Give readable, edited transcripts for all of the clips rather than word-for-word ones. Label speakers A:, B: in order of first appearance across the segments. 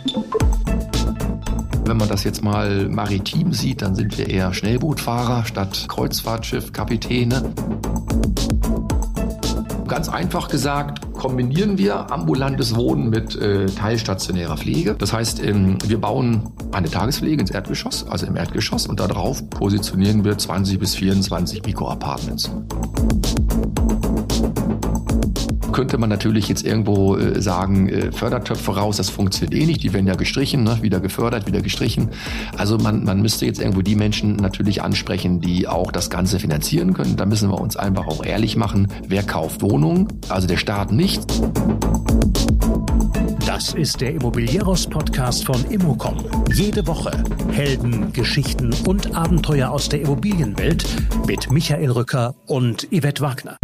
A: Wenn man das jetzt mal maritim sieht, dann sind wir eher Schnellbootfahrer statt Kreuzfahrtschiffkapitäne. Ganz einfach gesagt, kombinieren wir ambulantes Wohnen mit teilstationärer Pflege. Das heißt, wir bauen eine Tagespflege ins Erdgeschoss, also im Erdgeschoss, und darauf positionieren wir 20 bis 24 Mikroapartments. Könnte man natürlich jetzt irgendwo sagen, Fördertöpfe raus, das funktioniert eh nicht, die werden ja gestrichen, ne? Wieder gefördert, wieder gestrichen. Also man müsste jetzt irgendwo die Menschen natürlich ansprechen, die auch das Ganze finanzieren können. Da müssen wir uns einfach auch ehrlich machen, wer kauft Wohnungen, also der Staat nicht.
B: Das ist der Immobilieros-Podcast von Immocom. Jede Woche Helden, Geschichten und Abenteuer aus der Immobilienwelt mit Michael Rücker und Yvette Wagner.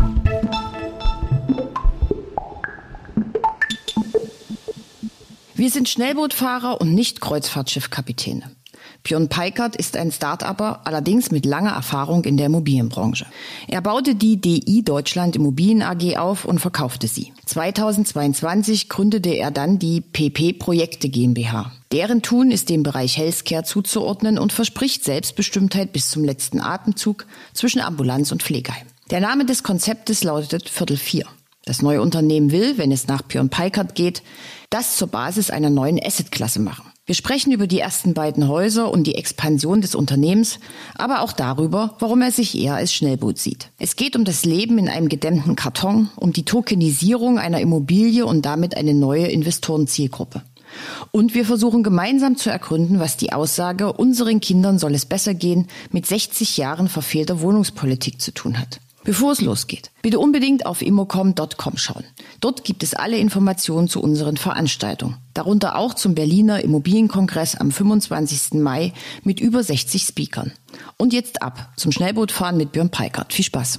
C: Wir sind Schnellbootfahrer und nicht Kreuzfahrtschiffkapitäne. Björn Peikert ist ein Start-Upper, allerdings mit langer Erfahrung in der Immobilienbranche. Er baute die DI Deutschland Immobilien AG auf und verkaufte sie. 2022 gründete er dann die PP Projekte GmbH. Deren Tun ist dem Bereich Healthcare zuzuordnen und verspricht Selbstbestimmtheit bis zum letzten Atemzug zwischen Ambulanz und Pflegeheim. Der Name des Konzeptes lautet Viertel 4. Das neue Unternehmen will, wenn es nach Björn Peikert geht, das zur Basis einer neuen Assetklasse machen. Wir sprechen über die ersten beiden Häuser und die Expansion des Unternehmens, aber auch darüber, warum er sich eher als Schnellboot sieht. Es geht um das Leben in einem gedämmten Karton, um die Tokenisierung einer Immobilie und damit eine neue Investorenzielgruppe. Und wir versuchen gemeinsam zu ergründen, was die Aussage, unseren Kindern soll es besser gehen, mit 60 Jahren verfehlter Wohnungspolitik zu tun hat. Bevor es losgeht, bitte unbedingt auf immocom.com schauen. Dort gibt es alle Informationen zu unseren Veranstaltungen, darunter auch zum Berliner Immobilienkongress am 25. Mai mit über 60 Speakern. Und jetzt ab zum Schnellbootfahren mit Björn Peikert. Viel Spaß!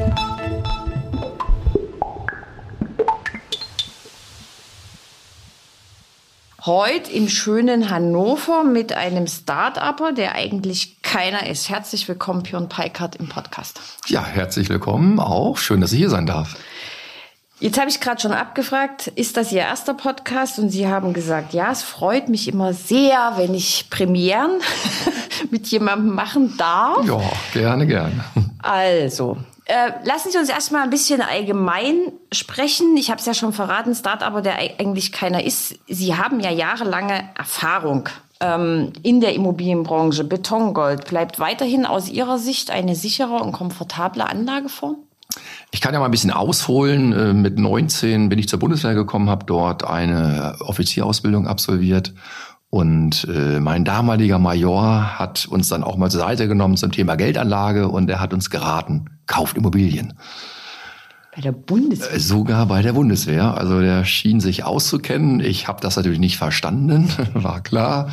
C: Heute im schönen Hannover mit einem Start-Upper, der eigentlich keiner ist. Herzlich willkommen, Björn Peikert, im Podcast.
A: Ja, herzlich willkommen auch. Schön, dass ich hier sein darf.
C: Jetzt habe ich gerade schon abgefragt, ist das Ihr erster Podcast? Und Sie haben gesagt, ja, es freut mich immer sehr, wenn ich Premieren mit jemandem machen darf.
A: Ja, gerne.
C: Also, lassen Sie uns erstmal ein bisschen allgemein sprechen. Ich habe es ja schon verraten, Start-Upper, der eigentlich keiner ist. Sie haben ja jahrelange Erfahrung in der Immobilienbranche. Betongold bleibt weiterhin aus Ihrer Sicht eine sichere und komfortable Anlageform?
A: Ich kann ja mal ein bisschen ausholen. Mit 19 bin ich zur Bundeswehr gekommen, habe dort eine Offizierausbildung absolviert. Und mein damaliger Major hat uns dann auch mal zur Seite genommen zum Thema Geldanlage und er hat uns geraten, kauft Immobilien.
C: Bei der Bundeswehr?
A: Sogar bei der Bundeswehr. Also der schien sich auszukennen. Ich habe das natürlich nicht verstanden, war klar.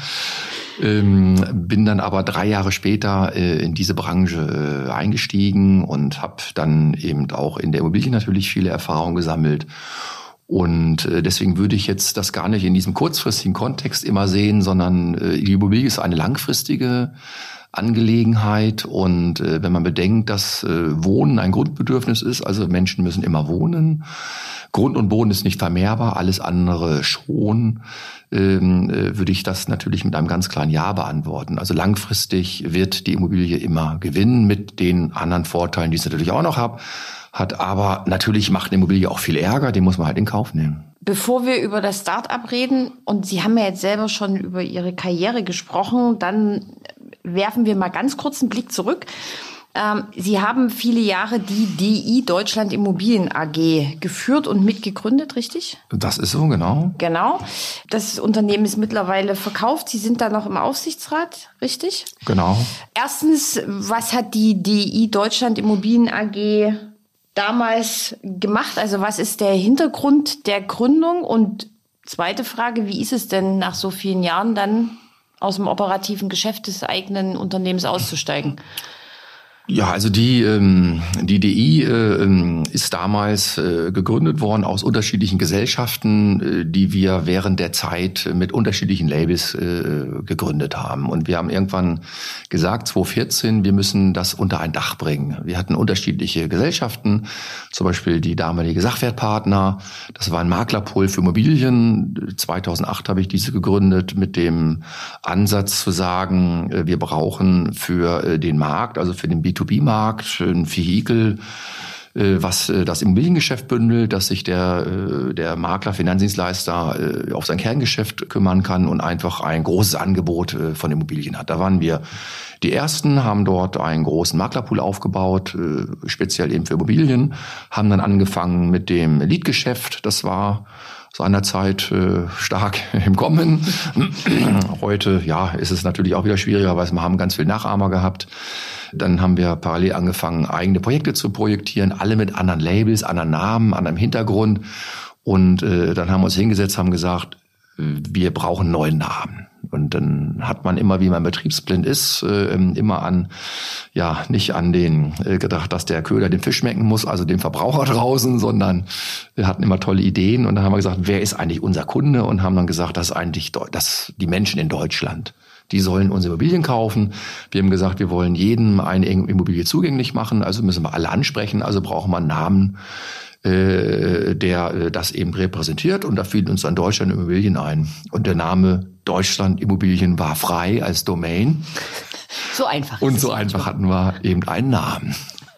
A: Bin dann aber 3 Jahre später in diese Branche eingestiegen und habe dann eben auch in der Immobilie natürlich viele Erfahrungen gesammelt. Und deswegen würde ich jetzt das gar nicht in diesem kurzfristigen Kontext immer sehen, sondern die Immobilie ist eine langfristige Angelegenheit. Und wenn man bedenkt, dass Wohnen ein Grundbedürfnis ist, also Menschen müssen immer wohnen, Grund und Boden ist nicht vermehrbar, alles andere schon, würde ich das natürlich mit einem ganz klaren Ja beantworten. Also langfristig wird die Immobilie immer gewinnen mit den anderen Vorteilen, die es natürlich auch noch hat. Aber natürlich macht eine Immobilie auch viel Ärger, den muss man halt in Kauf nehmen.
C: Bevor wir über das Start-up reden, und Sie haben ja jetzt selber schon über Ihre Karriere gesprochen, dann werfen wir mal ganz kurz einen Blick zurück. Sie haben viele Jahre die DI Deutschland Immobilien AG geführt und mitgegründet, richtig?
A: Das ist so, genau.
C: Genau. Das Unternehmen ist mittlerweile verkauft. Sie sind da noch im Aufsichtsrat, richtig?
A: Genau.
C: Erstens, was hat die DI Deutschland Immobilien AG damals gemacht? Also was ist der Hintergrund der Gründung? Und zweite Frage, wie ist es denn nach so vielen Jahren dann aus dem operativen Geschäft des eigenen Unternehmens auszusteigen?
A: Ja, also die DI ist damals gegründet worden aus unterschiedlichen Gesellschaften, die wir während der Zeit mit unterschiedlichen Labels gegründet haben. Und wir haben irgendwann gesagt, 2014, wir müssen das unter ein Dach bringen. Wir hatten unterschiedliche Gesellschaften, zum Beispiel die damalige Sachwertpartner. Das war ein Maklerpool für Immobilien. 2008 habe ich diese gegründet mit dem Ansatz zu sagen, wir brauchen für den Markt, also für den B2B-Markt, ein Vehikel, was das Immobiliengeschäft bündelt, dass sich der Makler, Finanzdienstleister auf sein Kerngeschäft kümmern kann und einfach ein großes Angebot von Immobilien hat. Da waren wir die Ersten, haben dort einen großen Maklerpool aufgebaut, speziell eben für Immobilien, haben dann angefangen mit dem Leadgeschäft. Das war seinerzeit stark im Kommen. Heute, ja, ist es natürlich auch wieder schwieriger, weil wir haben ganz viel Nachahmer gehabt. Dann haben wir parallel angefangen, eigene Projekte zu projektieren, alle mit anderen Labels, anderen Namen, anderem Hintergrund. Und dann haben wir uns hingesetzt, haben gesagt, wir brauchen einen neuen Namen. Und dann hat man immer, wie man betriebsblind ist, immer nicht an den gedacht, dass der Köder den Fisch schmecken muss, also dem Verbraucher draußen, sondern wir hatten immer tolle Ideen. Und dann haben wir gesagt, wer ist eigentlich unser Kunde? Und haben dann gesagt, das ist eigentlich die Menschen in Deutschland. Die sollen unsere Immobilien kaufen. Wir haben gesagt, wir wollen jedem eine Immobilie zugänglich machen, also müssen wir alle ansprechen, also brauchen wir einen Namen, der das eben repräsentiert. Und da fiel uns dann Deutschland Immobilien ein. Und der Name Deutschland Immobilien war frei als Domain.
C: So einfach.
A: Und so einfach hatten wir eben einen Namen.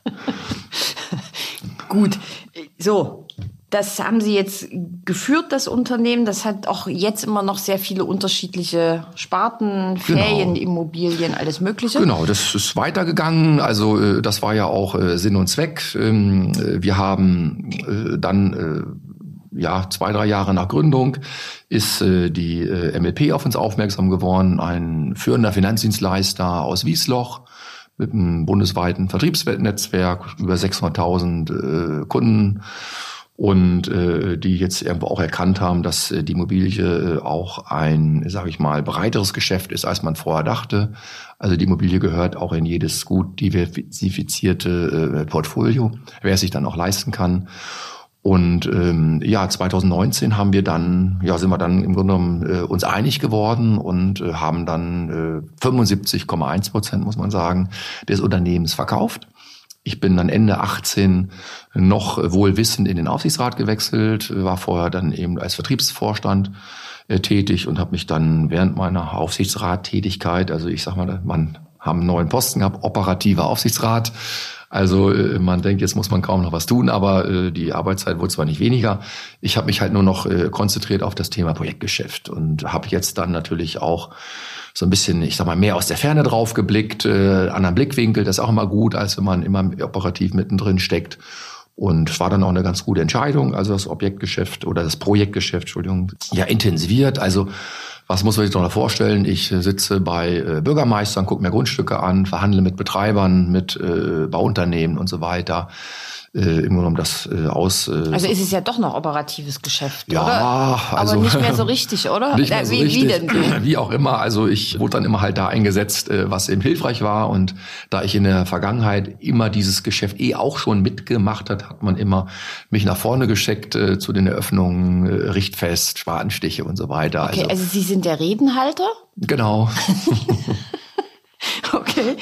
C: Gut, so. Das haben Sie jetzt geführt, das Unternehmen. Das hat auch jetzt immer noch sehr viele unterschiedliche Sparten, Ferienimmobilien, alles Mögliche.
A: Genau, das ist weitergegangen. Also das war ja auch Sinn und Zweck. Wir haben dann 2-3 Jahre nach Gründung ist die MLP auf uns aufmerksam geworden, ein führender Finanzdienstleister aus Wiesloch mit einem bundesweiten Vertriebsnetzwerk, über 600.000 Kunden. Und die jetzt irgendwo auch erkannt haben, dass die Immobilie auch ein, sage ich mal, breiteres Geschäft ist, als man vorher dachte. Also die Immobilie gehört auch in jedes gut diversifizierte Portfolio, wer es sich dann auch leisten kann. Und 2019 haben wir dann, sind wir dann im Grunde genommen uns einig geworden und haben dann 75,1%, muss man sagen, des Unternehmens verkauft. Ich bin dann Ende 18 noch wohlwissend in den Aufsichtsrat gewechselt, war vorher dann eben als Vertriebsvorstand tätig und habe mich dann während meiner Aufsichtsrattätigkeit, also ich sag mal, man haben einen neuen Posten gehabt, operativer Aufsichtsrat. Also man denkt, jetzt muss man kaum noch was tun, aber die Arbeitszeit wurde zwar nicht weniger. Ich habe mich halt nur noch konzentriert auf das Thema Projektgeschäft und habe jetzt dann natürlich auch so ein bisschen, ich sag mal, mehr aus der Ferne drauf geblickt, anderen Blickwinkel, das ist auch immer gut, als wenn man immer operativ mittendrin steckt. Und es war dann auch eine ganz gute Entscheidung, also das Projektgeschäft, intensiviert. Also was muss man sich noch vorstellen? Ich sitze bei Bürgermeistern, gucke mir Grundstücke an, verhandle mit Betreibern, mit Bauunternehmen und so weiter. Im Grunde genommen das also
C: ist es ja doch noch operatives Geschäft,
A: ja,
C: oder?
A: Also,
C: aber nicht mehr so richtig, oder?
A: Nicht mehr so richtig.
C: Wie denn?
A: Wie auch immer. Also ich wurde dann immer halt da eingesetzt, was eben hilfreich war. Und da ich in der Vergangenheit immer dieses Geschäft auch schon mitgemacht hat man immer mich nach vorne geschickt zu den Eröffnungen, Richtfest, Spatenstiche und so weiter.
C: Okay, also Sie sind der Redenhalter?
A: Genau.
C: Okay.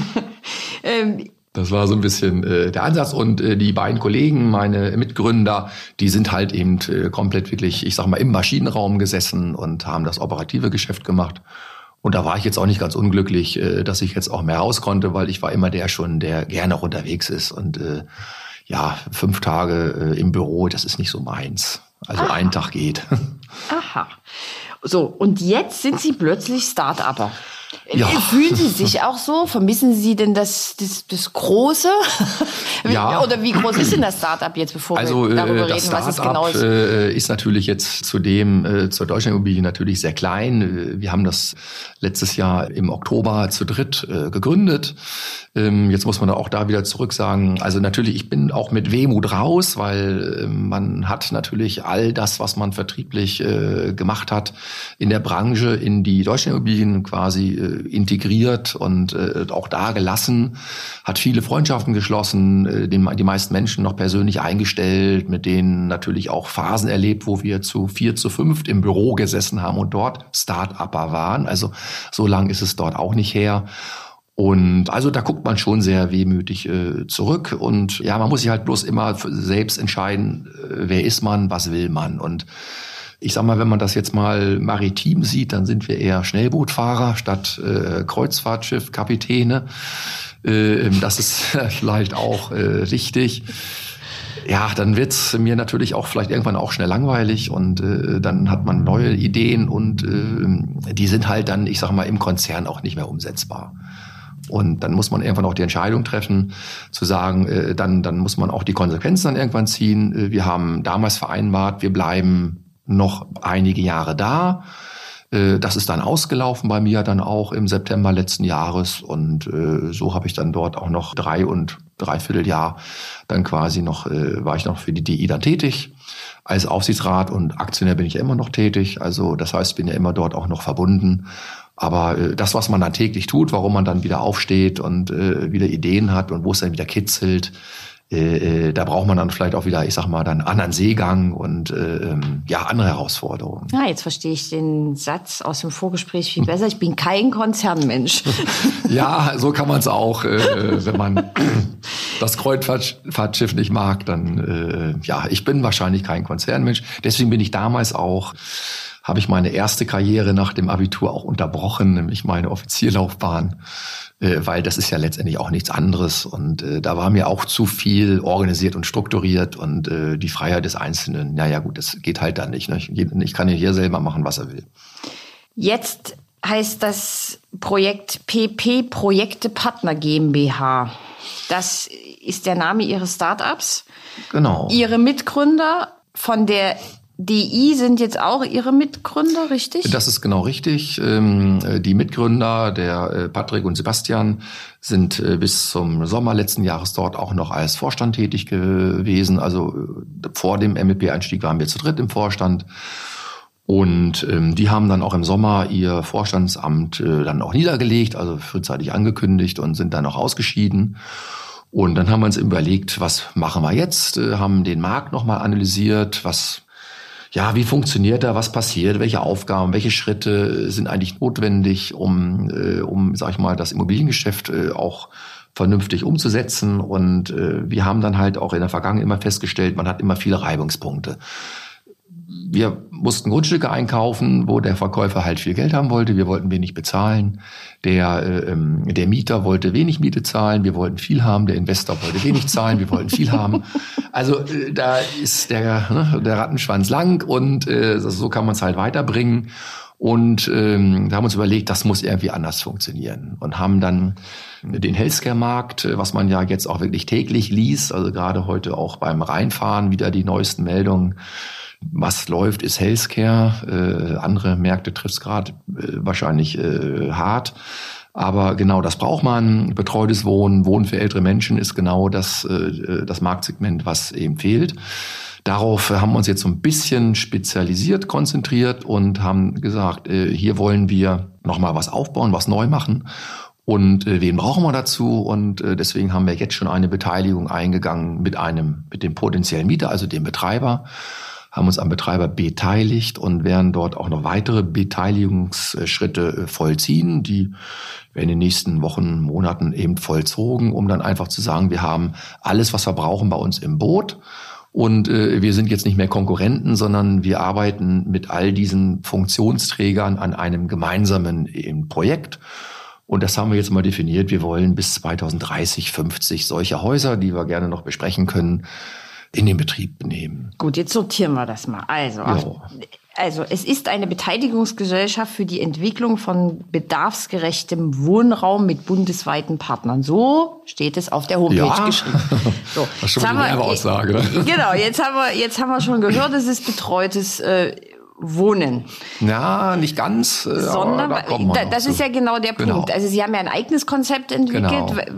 A: Das war so ein bisschen der Ansatz und die beiden Kollegen, meine Mitgründer, die sind halt eben komplett wirklich, ich sag mal, im Maschinenraum gesessen und haben das operative Geschäft gemacht. Und da war ich jetzt auch nicht ganz unglücklich, dass ich jetzt auch mehr raus konnte, weil ich war immer der gerne auch unterwegs ist. Und 5 Tage im Büro, das ist nicht so meins. Also ein Tag geht.
C: Aha. So, und jetzt sind Sie plötzlich Start-Upper.
A: Ja.
C: Fühlen Sie sich auch so? Vermissen Sie denn das Große?
A: Ja.
C: Oder wie groß ist denn das Startup jetzt, bevor wir darüber reden, was es genau ist?
A: Ist natürlich jetzt zur Deutschlandimmobilie natürlich sehr klein. Wir haben das letztes Jahr im Oktober zu dritt gegründet. Jetzt muss man auch da wieder zurück sagen, also natürlich, ich bin auch mit Wehmut raus, weil man hat natürlich all das, was man vertrieblich gemacht hat, in der Branche, in die Deutschlandimmobilien quasi integriert und auch da gelassen, hat viele Freundschaften geschlossen, die meisten Menschen noch persönlich eingestellt, mit denen natürlich auch Phasen erlebt, wo wir zu 4, zu 5 im Büro gesessen haben und dort Start-Upper waren. Also so lang ist es dort auch nicht her. Und also da guckt man schon sehr wehmütig zurück. Und ja, man muss sich halt bloß immer selbst entscheiden, wer ist man, was will man. Und ich sag mal, wenn man das jetzt mal maritim sieht, dann sind wir eher Schnellbootfahrer statt Kreuzfahrtschiffkapitäne. Das ist vielleicht auch richtig. Ja, dann wird's mir natürlich auch vielleicht irgendwann auch schnell langweilig und dann hat man neue Ideen und die sind halt dann, ich sag mal, im Konzern auch nicht mehr umsetzbar. Und dann muss man irgendwann auch die Entscheidung treffen, zu sagen, dann muss man auch die Konsequenzen dann irgendwann ziehen. Wir haben damals vereinbart, wir bleiben noch einige Jahre da. Das ist dann ausgelaufen bei mir dann auch im September letzten Jahres. Und so habe ich dann dort auch noch 3,75 Jahr dann quasi noch, war ich noch für die DI dann tätig. Als Aufsichtsrat und Aktionär bin ich ja immer noch tätig. Also das heißt, ich bin ja immer dort auch noch verbunden. Aber das, was man dann täglich tut, warum man dann wieder aufsteht und wieder Ideen hat und wo es dann wieder kitzelt, da braucht man dann vielleicht auch wieder, ich sag mal, dann anderen Seegang und andere Herausforderungen.
C: Ja, jetzt verstehe ich den Satz aus dem Vorgespräch viel besser. Ich bin kein Konzernmensch.
A: Ja, so kann man es auch, wenn man das Kreuzfahrtschiff nicht mag, dann ich bin wahrscheinlich kein Konzernmensch. Deswegen bin ich damals auch, habe ich meine erste Karriere nach dem Abitur auch unterbrochen, nämlich meine Offizierlaufbahn, weil das ist ja letztendlich auch nichts anderes und da war mir auch zu viel organisiert und strukturiert und die Freiheit des Einzelnen, naja gut, das geht halt dann nicht. Ne? Ich kann ja hier selber machen, was er will.
C: Jetzt heißt das Projekt PP, Projekte Partner GmbH. Das ist der Name Ihres Startups.
A: Genau.
C: Ihre Mitgründer von der DI sind jetzt auch Ihre Mitgründer, richtig?
A: Das ist genau richtig. Die Mitgründer, der Patrick und Sebastian, sind bis zum Sommer letzten Jahres dort auch noch als Vorstand tätig gewesen. Also vor dem MEP-Einstieg waren wir zu dritt im Vorstand. Und die haben dann auch im Sommer ihr Vorstandsamt dann auch niedergelegt, also frühzeitig angekündigt und sind dann auch ausgeschieden. Und dann haben wir uns überlegt, was machen wir jetzt? Haben den Markt nochmal analysiert, wie funktioniert er, was passiert, welche Aufgaben, welche Schritte sind eigentlich notwendig, um sag ich mal, das Immobiliengeschäft auch vernünftig umzusetzen. Und wir haben dann halt auch in der Vergangenheit immer festgestellt, man hat immer viele Reibungspunkte. Wir mussten Grundstücke einkaufen, wo der Verkäufer halt viel Geld haben wollte. Wir wollten wenig bezahlen. Der Mieter wollte wenig Miete zahlen. Wir wollten viel haben. Der Investor wollte wenig zahlen. Wir wollten viel haben. Also da ist der Rattenschwanz lang und so kann man es halt weiterbringen. Und da haben wir uns überlegt, das muss irgendwie anders funktionieren und haben dann den Healthcare-Markt, was man ja jetzt auch wirklich täglich liest, also gerade heute auch beim Reinfahren wieder die neuesten Meldungen. Was läuft, ist Healthcare. Andere Märkte trifft es gerade wahrscheinlich hart. Aber genau, das braucht man. Betreutes Wohnen, Wohnen für ältere Menschen ist genau das Marktsegment, was eben fehlt. Darauf haben wir uns jetzt so ein bisschen spezialisiert, konzentriert und haben gesagt, hier wollen wir nochmal was aufbauen, was neu machen. Und wen brauchen wir dazu? Und deswegen haben wir jetzt schon eine Beteiligung eingegangen mit dem potenziellen Mieter, also dem Betreiber. Haben uns am Betreiber beteiligt und werden dort auch noch weitere Beteiligungsschritte vollziehen. Die werden in den nächsten Wochen, Monaten eben vollzogen, um dann einfach zu sagen, wir haben alles, was wir brauchen, bei uns im Boot. Und wir sind jetzt nicht mehr Konkurrenten, sondern wir arbeiten mit all diesen Funktionsträgern an einem gemeinsamen Projekt. Und das haben wir jetzt mal definiert. Wir wollen bis 2030, 50 solche Häuser, die wir gerne noch besprechen können, in den Betrieb nehmen.
C: Gut, jetzt sortieren wir das mal. Also es ist eine Beteiligungsgesellschaft für die Entwicklung von bedarfsgerechtem Wohnraum mit bundesweiten Partnern. So steht es auf der Homepage geschrieben. So,
A: das ist schon eine Werbeaussage. Ne?
C: Genau, jetzt haben wir schon gehört, es ist betreutes Wohnen.
A: Ja, nicht ganz.
C: Sondern, das ist ja genau der Punkt.
A: Genau.
C: Also Sie haben ja ein eigenes Konzept entwickelt.
A: Genau.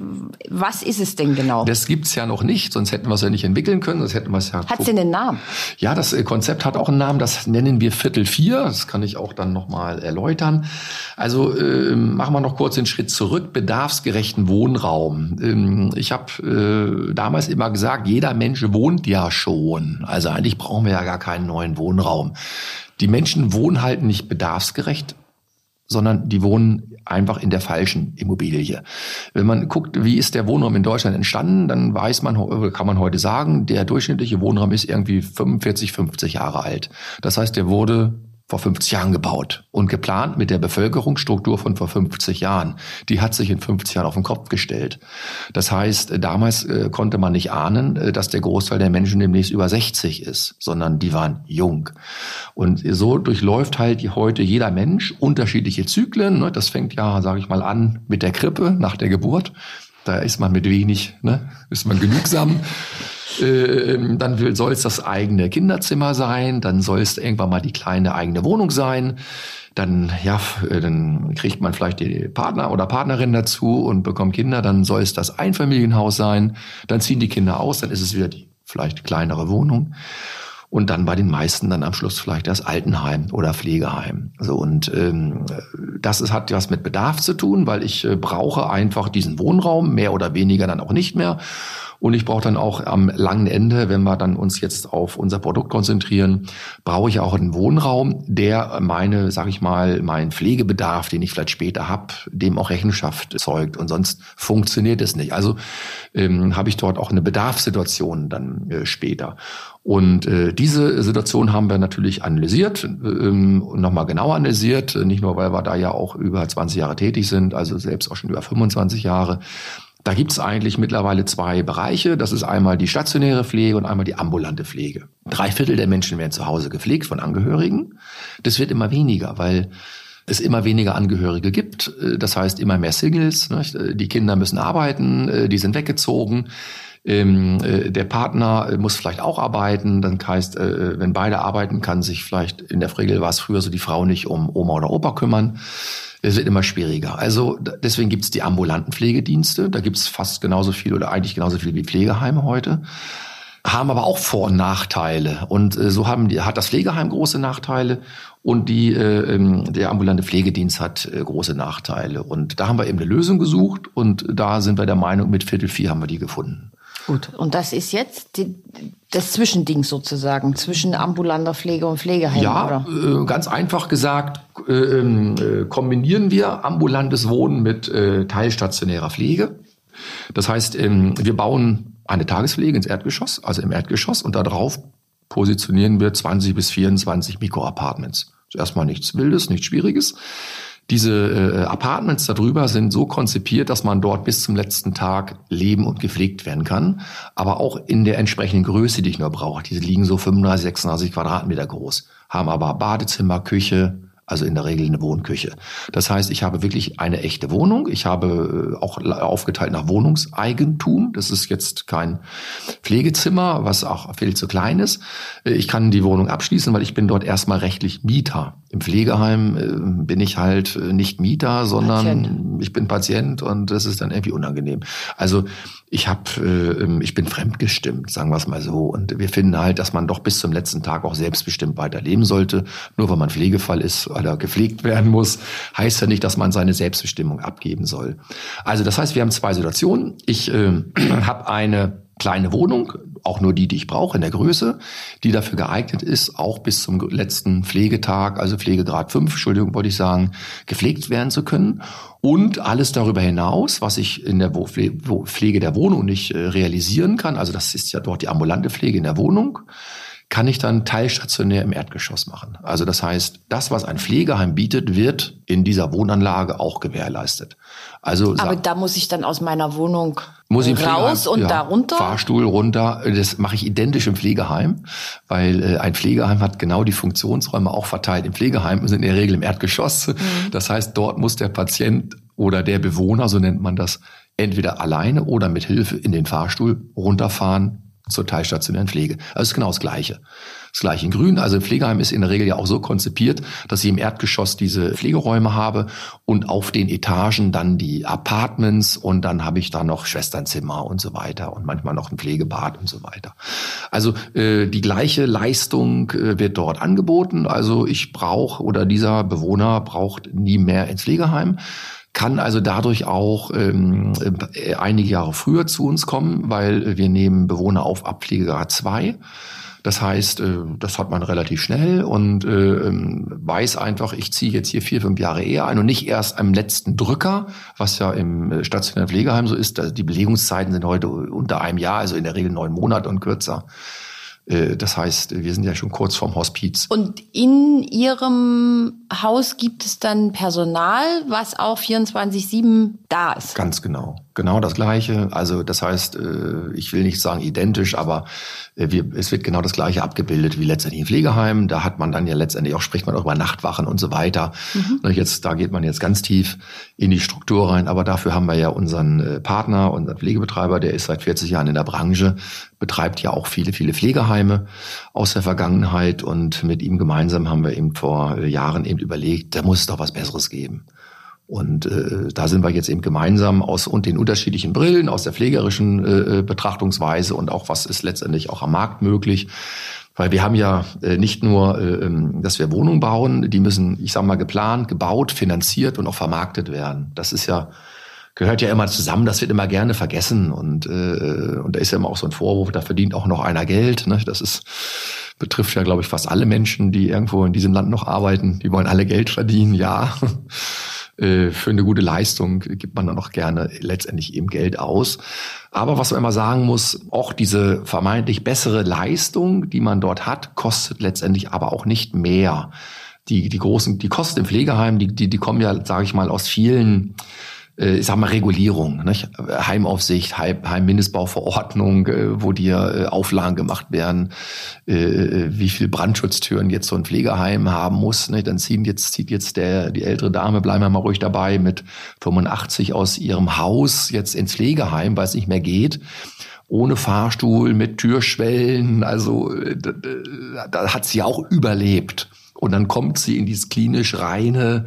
C: Was ist es denn genau?
A: Das gibt's ja noch nicht, sonst hätten wir es ja nicht entwickeln können. Sonst hätten wir es ja.
C: Hat's denn einen Namen?
A: Ja, das Konzept hat auch einen Namen. Das nennen wir Viertel 4. Das kann ich auch dann nochmal erläutern. Also machen wir noch kurz den Schritt zurück. Bedarfsgerechten Wohnraum. Ich habe damals immer gesagt, jeder Mensch wohnt ja schon. Also eigentlich brauchen wir ja gar keinen neuen Wohnraum. Die Menschen wohnen halt nicht bedarfsgerecht, sondern die wohnen einfach in der falschen Immobilie. Wenn man guckt, wie ist der Wohnraum in Deutschland entstanden, dann kann man heute sagen, der durchschnittliche Wohnraum ist irgendwie 45, 50 Jahre alt. Das heißt, der wurde vor 50 Jahren gebaut und geplant mit der Bevölkerungsstruktur von vor 50 Jahren. Die hat sich in 50 Jahren auf den Kopf gestellt. Das heißt, damals konnte man nicht ahnen, dass der Großteil der Menschen demnächst über 60 ist, sondern die waren jung. Und so durchläuft halt heute jeder Mensch unterschiedliche Zyklen. Das fängt ja, sage ich mal, an mit der Krippe nach der Geburt. Da ist man mit wenig, ist man genügsam. Dann soll es das eigene Kinderzimmer sein, dann soll es irgendwann mal die kleine eigene Wohnung sein. Dann kriegt man vielleicht die Partner oder Partnerin dazu und bekommt Kinder. Dann soll es das Einfamilienhaus sein. Dann ziehen die Kinder aus, dann ist es wieder die vielleicht kleinere Wohnung. Und dann bei den meisten dann am Schluss vielleicht das Altenheim oder Pflegeheim. So, und hat was mit Bedarf zu tun, weil ich brauche einfach diesen Wohnraum, mehr oder weniger dann auch nicht mehr. Und ich brauche dann auch am langen Ende, wenn wir dann uns jetzt auf unser Produkt konzentrieren, brauche ich auch einen Wohnraum, der meinen Pflegebedarf, den ich vielleicht später habe, dem auch Rechenschaft zeugt. Und sonst funktioniert es nicht. Also habe ich dort auch eine Bedarfssituation dann später. Und diese Situation haben wir natürlich analysiert und nochmal genauer analysiert. Nicht nur, weil wir da ja auch über 20 Jahre tätig sind, also selbst auch schon über 25 Jahre. Da gibt es eigentlich mittlerweile 2 Bereiche. Das ist einmal die stationäre Pflege und einmal die ambulante Pflege. 3/4 der Menschen werden zu Hause gepflegt von Angehörigen. Das wird immer weniger, weil es immer weniger Angehörige gibt. Das heißt immer mehr Singles. Die Kinder müssen arbeiten, die sind weggezogen. Der Partner muss vielleicht auch arbeiten. Dann heißt, wenn beide arbeiten, kann sich vielleicht, in der Regel war es früher so, die Frau nicht um Oma oder Opa kümmern. Es wird immer schwieriger. Also deswegen gibt es die ambulanten Pflegedienste. Da gibt es fast genauso viel oder eigentlich genauso viel wie Pflegeheime heute. Haben aber auch Vor- und Nachteile. Und so hat das Pflegeheim große Nachteile und der ambulante Pflegedienst hat große Nachteile. Und da haben wir eben eine Lösung gesucht und da sind wir der Meinung, mit Viertel 4 haben wir die gefunden.
C: Gut. Und das ist jetzt das Zwischending sozusagen, zwischen ambulanter Pflege und Pflegeheim,
A: ja, oder? Ganz einfach gesagt, kombinieren wir ambulantes Wohnen mit teilstationärer Pflege. Das heißt, wir bauen eine Tagespflege ins Erdgeschoss, also im Erdgeschoss, und da drauf positionieren wir 20 bis 24 Mikroapartments. Das ist erstmal nichts Wildes, nichts Schwieriges. Diese Apartments darüber sind so konzipiert, dass man dort bis zum letzten Tag leben und gepflegt werden kann, aber auch in der entsprechenden Größe, die ich nur brauche. Diese liegen so 35, 36 Quadratmeter groß, haben aber Badezimmer, Küche, also in der Regel eine Wohnküche. Das heißt, ich habe wirklich eine echte Wohnung. Ich habe auch aufgeteilt nach Wohnungseigentum. Das ist jetzt kein Pflegezimmer, was auch viel zu klein ist. Ich kann die Wohnung abschließen, weil ich bin dort erstmal rechtlich Mieter. Im Pflegeheim bin ich halt nicht Mieter, sondern ich bin Patient und das ist dann irgendwie unangenehm. Also ich bin fremdgestimmt, sagen wir es mal so. Und wir finden halt, dass man doch bis zum letzten Tag auch selbstbestimmt weiterleben sollte. Nur weil man Pflegefall ist oder gepflegt werden muss, heißt ja nicht, dass man seine Selbstbestimmung abgeben soll. Also das heißt, wir haben 2 Situationen. Ich habe eine kleine Wohnung, auch nur die ich brauche in der Größe, die dafür geeignet ist, auch bis zum letzten Pflegetag, also Pflegegrad 5, wollte ich sagen, gepflegt werden zu können. Und alles darüber hinaus, was ich in der Pflege der Wohnung nicht realisieren kann, also das ist ja dort die ambulante Pflege in der Wohnung, kann ich dann teilstationär im Erdgeschoss machen. Also das heißt, das, was ein Pflegeheim bietet, wird in dieser Wohnanlage auch gewährleistet. Also
C: aber da muss ich dann aus meiner Wohnung raus und da runter?
A: Fahrstuhl runter. Das mache ich identisch im Pflegeheim, weil ein Pflegeheim hat genau die Funktionsräume auch verteilt. Im Pflegeheim sind in der Regel im Erdgeschoss. Das heißt, dort muss der Patient oder der Bewohner, so nennt man das, entweder alleine oder mit Hilfe in den Fahrstuhl runterfahren zur teilstationären Pflege. Also es ist genau das Gleiche. Das gleiche in Grün. Also ein Pflegeheim ist in der Regel ja auch so konzipiert, dass ich im Erdgeschoss diese Pflegeräume habe und auf den Etagen dann die Apartments und dann habe ich da noch Schwesternzimmer und so weiter und manchmal noch ein Pflegebad und so weiter. Also die gleiche Leistung wird dort angeboten. Also ich brauche oder dieser Bewohner braucht nie mehr ins Pflegeheim. Kann also dadurch auch einige Jahre früher zu uns kommen, weil wir nehmen Bewohner auf ab Pflegegrad 2. Das heißt, das hat man relativ schnell und weiß einfach, ich ziehe jetzt hier 4-5 Jahre eher ein und nicht erst am letzten Drücker, was ja im stationären Pflegeheim so ist. Also die Belegungszeiten sind heute unter einem Jahr, also in der Regel 9 Monate und kürzer. Das heißt, wir sind ja schon kurz vorm Hospiz.
C: Und in Ihrem Haus gibt es dann Personal, was auch 24/7 da ist?
A: Ganz genau. Genau das Gleiche. Also das heißt, ich will nicht sagen identisch, aber es wird genau das Gleiche abgebildet wie letztendlich im Pflegeheim. Da hat man dann ja letztendlich auch, spricht man auch über Nachtwachen und so weiter. Da geht man jetzt ganz tief in die Struktur rein. Aber dafür haben wir ja unseren Partner, unseren Pflegebetreiber, der ist seit 40 Jahren in der Branche, betreibt ja auch viele, viele Pflegeheime aus der Vergangenheit. Und mit ihm gemeinsam haben wir eben vor Jahren eben überlegt, da muss es doch was Besseres geben. Und da sind wir jetzt eben gemeinsam aus den unterschiedlichen Brillen, aus der pflegerischen Betrachtungsweise und auch, was ist letztendlich auch am Markt möglich. Weil wir haben ja nicht nur, dass wir Wohnungen bauen, die müssen, ich sag mal, geplant, gebaut, finanziert und auch vermarktet werden. Das ist ja, gehört ja immer zusammen, das wird immer gerne vergessen. Und da ist ja immer auch so ein Vorwurf, da verdient auch noch einer Geld. Ne? Das betrifft ja, glaube ich, fast alle Menschen, die irgendwo in diesem Land noch arbeiten. Die wollen alle Geld verdienen, ja. Für eine gute Leistung gibt man dann auch gerne letztendlich eben Geld aus. Aber was man immer sagen muss, auch diese vermeintlich bessere Leistung, die man dort hat, kostet letztendlich aber auch nicht mehr. Die Kosten im Pflegeheim, die kommen ja, sage ich mal, aus vielen Regulierung, nicht? Heimaufsicht, Heimmindestbauverordnung, wo dir Auflagen gemacht werden, wie viel Brandschutztüren jetzt so ein Pflegeheim haben muss, nicht? Dann zieht jetzt die ältere Dame, bleiben wir mal ruhig dabei, mit 85 aus ihrem Haus jetzt ins Pflegeheim, weil es nicht mehr geht. Ohne Fahrstuhl, mit Türschwellen, also da hat sie auch überlebt. Und dann kommt sie in dieses klinisch reine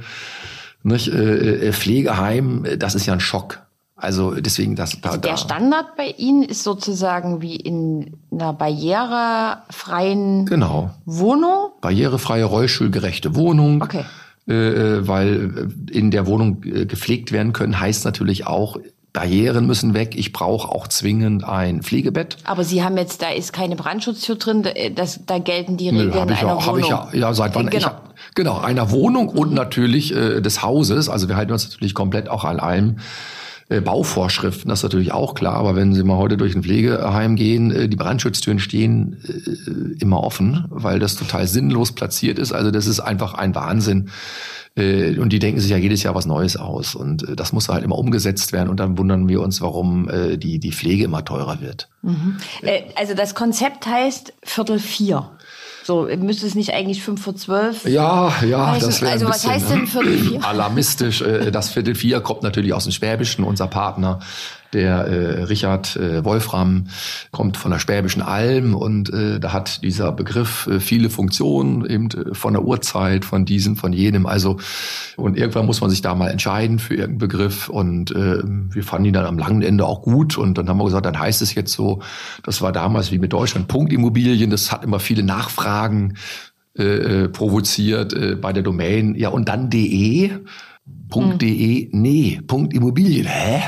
A: Pflegeheim, das ist ja ein Schock. Also deswegen der
C: Standard bei Ihnen ist sozusagen wie in einer barrierefreien Wohnung?
A: Barrierefreie, rollstuhlgerechte Wohnung.
C: Okay.
A: Weil in der Wohnung gepflegt werden können, heißt natürlich auch, Barrieren müssen weg. Ich brauche auch zwingend ein Pflegebett.
C: Aber Sie haben jetzt, da ist keine Brandschutztür drin, da gelten die Regeln einer Wohnung.
A: Seit wann? Genau, einer Wohnung und natürlich des Hauses. Also wir halten uns natürlich komplett auch an allem Bauvorschriften, das ist natürlich auch klar. Aber wenn Sie mal heute durch ein Pflegeheim gehen, die Brandschutztüren stehen immer offen, weil das total sinnlos platziert ist. Also das ist einfach ein Wahnsinn. Und die denken sich ja jedes Jahr was Neues aus. Und das muss halt immer umgesetzt werden. Und dann wundern wir uns, warum die Pflege immer teurer wird.
C: Mhm. Also das Konzept heißt 3:45. So, müsste es nicht eigentlich 11:55?
A: Ja, das wäre
C: also was heißt denn 3:45?
A: Alarmistisch. Das 3:45 kommt natürlich aus dem Schwäbischen. Unser Partner, der Richard Wolfram, kommt von der Schwäbischen Alm und da hat dieser Begriff viele Funktionen, eben von der Uhrzeit, von diesem, von jenem. Also und irgendwann muss man sich da mal entscheiden für irgendeinen Begriff und wir fanden ihn dann am langen Ende auch gut und dann haben wir gesagt, dann heißt es jetzt so, das war damals wie mit Deutschland Punktimmobilien, das hat immer viele Nachfragen provoziert bei der Domain. Ja und dann .de. .de, nee, Punktimmobilien, hä?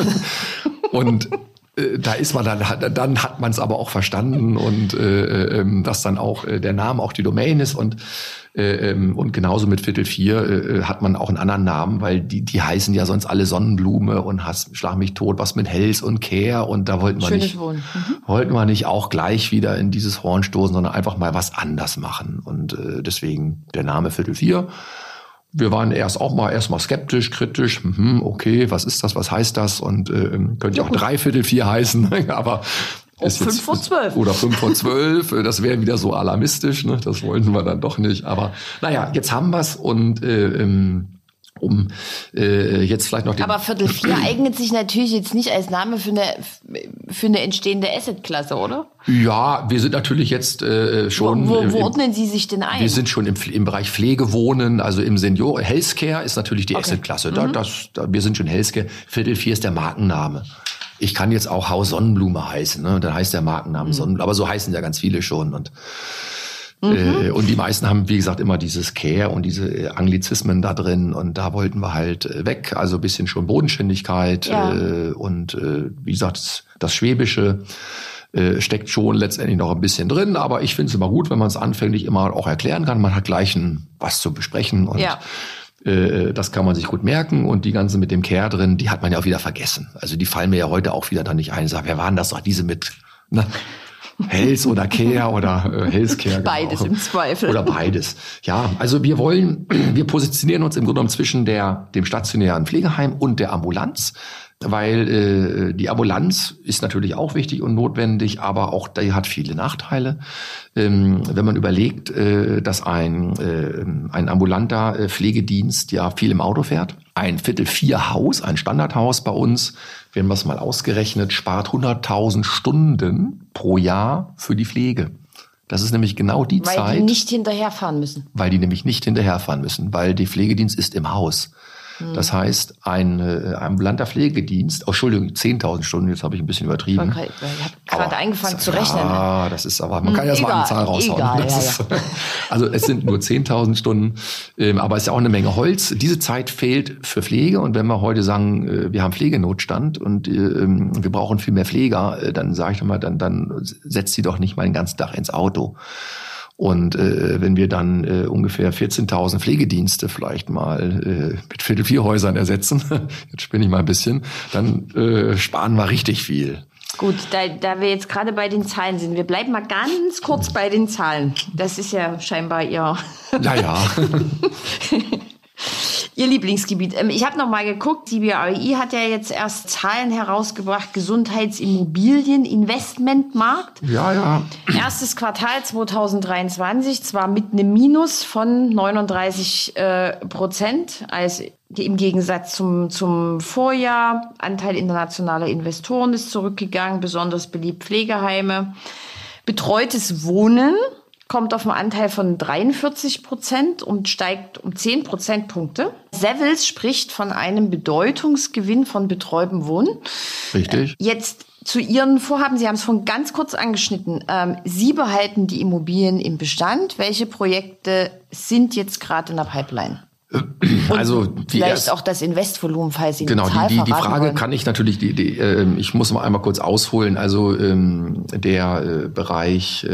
A: Und da ist man dann hat man es aber auch verstanden und dass dann auch der Name auch die Domain ist und genauso mit 3:45 hat man auch einen anderen Namen, weil die heißen ja sonst alle Sonnenblume und Schlag mich tot, was mit Hells und Care und da wollten wir nicht auch gleich wieder in dieses Horn stoßen, sondern einfach mal was anders machen und deswegen der Name 3:45. Wir waren erstmal skeptisch, kritisch. Okay, was ist das? Was heißt das? Und könnte ja auch 3:45 heißen, aber ist jetzt
C: 5:12.
A: Oder 5:12. Das wäre wieder so alarmistisch. Ne? Das wollten wir dann doch nicht. Aber naja, jetzt haben wir's und Um jetzt vielleicht noch
C: Aber Viertel 4 eignet sich natürlich jetzt nicht als Name für eine entstehende Assetklasse, oder?
A: Ja, wir sind natürlich jetzt schon...
C: Wo ordnen Sie sich denn ein?
A: Wir sind schon im Bereich Pflegewohnen, also im Senior. Healthcare ist natürlich die Assetklasse. Wir sind schon Healthcare. Viertel 4 ist der Markenname. Ich kann jetzt auch Haus Sonnenblume heißen, ne? Dann heißt der Markenname Sonnenblume. Aber so heißen ja ganz viele schon. Und die meisten haben, wie gesagt, immer dieses Care und diese Anglizismen da drin. Und da wollten wir halt weg. Also ein bisschen schon Bodenständigkeit und wie gesagt, das Schwäbische steckt schon letztendlich noch ein bisschen drin. Aber ich finde es immer gut, wenn man es anfänglich immer auch erklären kann. Man hat gleich was zu besprechen und das kann man sich gut merken. Und die ganze mit dem Care drin, die hat man ja auch wieder vergessen. Also die fallen mir ja heute auch wieder dann nicht ein. Sag, wer waren das doch, diese mit... Ne? Health oder Care oder Healthcare.
C: Beides im Zweifel.
A: Oder beides. Ja, also wir positionieren uns im Grunde genommen zwischen dem stationären Pflegeheim und der Ambulanz, weil die Ambulanz ist natürlich auch wichtig und notwendig, aber auch die hat viele Nachteile. Wenn man überlegt, dass ein ambulanter Pflegedienst ja viel im Auto fährt, ein Viertel 4 Haus, ein Standardhaus bei uns, wenn wir es mal ausgerechnet, spart 100.000 Stunden pro Jahr für die Pflege. Das ist nämlich genau die Zeit.
C: Weil die nicht hinterherfahren müssen.
A: Weil die nämlich nicht hinterherfahren müssen, weil der Pflegedienst ist im Haus. Das heißt, ein ambulanter Pflegedienst, Entschuldigung, 10.000 Stunden, jetzt habe ich ein bisschen übertrieben.
C: Okay, ich habe gerade angefangen zu rechnen.
A: Ja, das ist aber, man kann ja mal eine Zahl raushauen. Also es sind nur 10.000 Stunden, aber es ist ja auch eine Menge Holz. Diese Zeit fehlt für Pflege und wenn wir heute sagen, wir haben Pflegenotstand und wir brauchen viel mehr Pfleger, dann sage ich doch mal, dann setzt sie doch nicht mal den ganzen Tag ins Auto. Und wenn wir dann ungefähr 14.000 Pflegedienste vielleicht mal mit Viertel 4 Häusern ersetzen, jetzt spinne ich mal ein bisschen, dann sparen wir richtig viel.
C: Gut, da wir jetzt gerade bei den Zahlen sind, wir bleiben mal ganz kurz bei den Zahlen. Das ist ja scheinbar Ihr... Ihr Lieblingsgebiet. Ich habe noch mal geguckt, CBRE hat ja jetzt erst Zahlen herausgebracht, Gesundheitsimmobilien, Investmentmarkt.
A: Ja.
C: Erstes Quartal 2023, zwar mit einem Minus von 39%, als im Gegensatz zum Vorjahr. Anteil internationaler Investoren ist zurückgegangen, besonders beliebt Pflegeheime. Betreutes Wohnen kommt auf einen Anteil von 43% und steigt um 10 Prozentpunkte. Savills spricht von einem Bedeutungsgewinn von betreutem Wohnen.
A: Richtig.
C: Jetzt zu Ihren Vorhaben, Sie haben es vorhin ganz kurz angeschnitten. Sie behalten die Immobilien im Bestand. Welche Projekte sind jetzt gerade in der Pipeline?
A: Also
C: vielleicht auch das Investvolumen, falls Sie
A: die Frage wollen. Kann ich natürlich, ich muss mal einmal kurz ausholen. Also der Bereich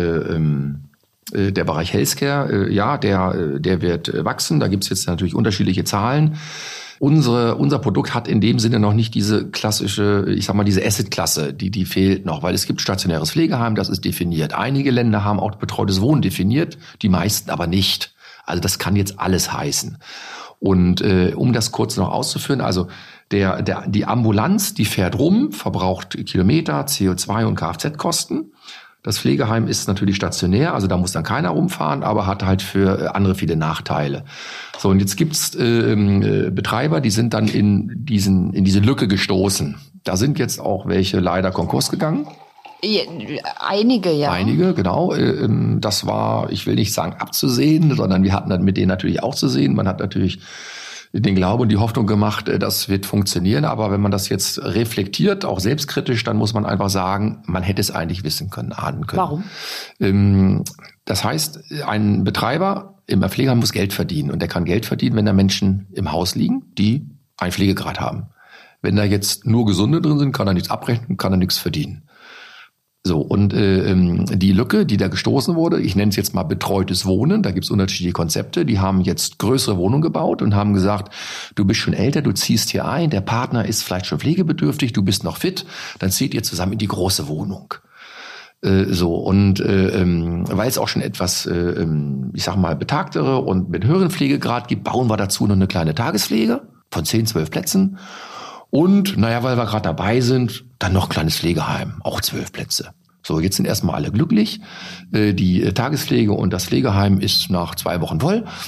A: Healthcare, der wird wachsen. Da gibt's jetzt natürlich unterschiedliche Zahlen. Unser Produkt hat in dem Sinne noch nicht diese klassische, ich sag mal, diese Asset-Klasse, die fehlt noch, weil es gibt stationäres Pflegeheim, das ist definiert. Einige Länder haben auch betreutes Wohnen definiert, die meisten aber nicht. Also das kann jetzt alles heißen. Und um das kurz noch auszuführen, also die Ambulanz, die fährt rum, verbraucht Kilometer, CO2 und Kfz-Kosten. Das Pflegeheim ist natürlich stationär, also da muss dann keiner rumfahren, aber hat halt für andere viele Nachteile. So, und jetzt gibt's Betreiber, die sind dann in diese Lücke gestoßen. Da sind jetzt auch welche leider Konkurs gegangen.
C: Einige, ja.
A: Einige, genau. Das war, ich will nicht sagen abzusehen, sondern wir hatten dann mit denen natürlich auch zu sehen. Man hat natürlich den Glauben und die Hoffnung gemacht, das wird funktionieren. Aber wenn man das jetzt reflektiert, auch selbstkritisch, dann muss man einfach sagen, man hätte es eigentlich wissen können, ahnen können.
C: Warum?
A: Das heißt, ein Betreiber im Pflegeheim muss Geld verdienen. Und der kann Geld verdienen, wenn da Menschen im Haus liegen, die einen Pflegegrad haben. Wenn da jetzt nur Gesunde drin sind, kann er nichts abrechnen, kann er nichts verdienen. So, und die Lücke, die da gestoßen wurde, ich nenne es jetzt mal betreutes Wohnen, da gibt es unterschiedliche Konzepte, die haben jetzt größere Wohnungen gebaut und haben gesagt, du bist schon älter, du ziehst hier ein, der Partner ist vielleicht schon pflegebedürftig, du bist noch fit, dann zieht ihr zusammen in die große Wohnung. Weil es auch schon etwas, ich sag mal, betagtere und mit höheren Pflegegrad gibt, bauen wir dazu noch eine kleine Tagespflege von 10, 12 Plätzen. Und, weil wir gerade dabei sind, dann noch ein kleines Pflegeheim, auch 12 Plätze. So, jetzt sind erstmal alle glücklich. Die Tagespflege und das Pflegeheim ist nach 2 Wochen voll.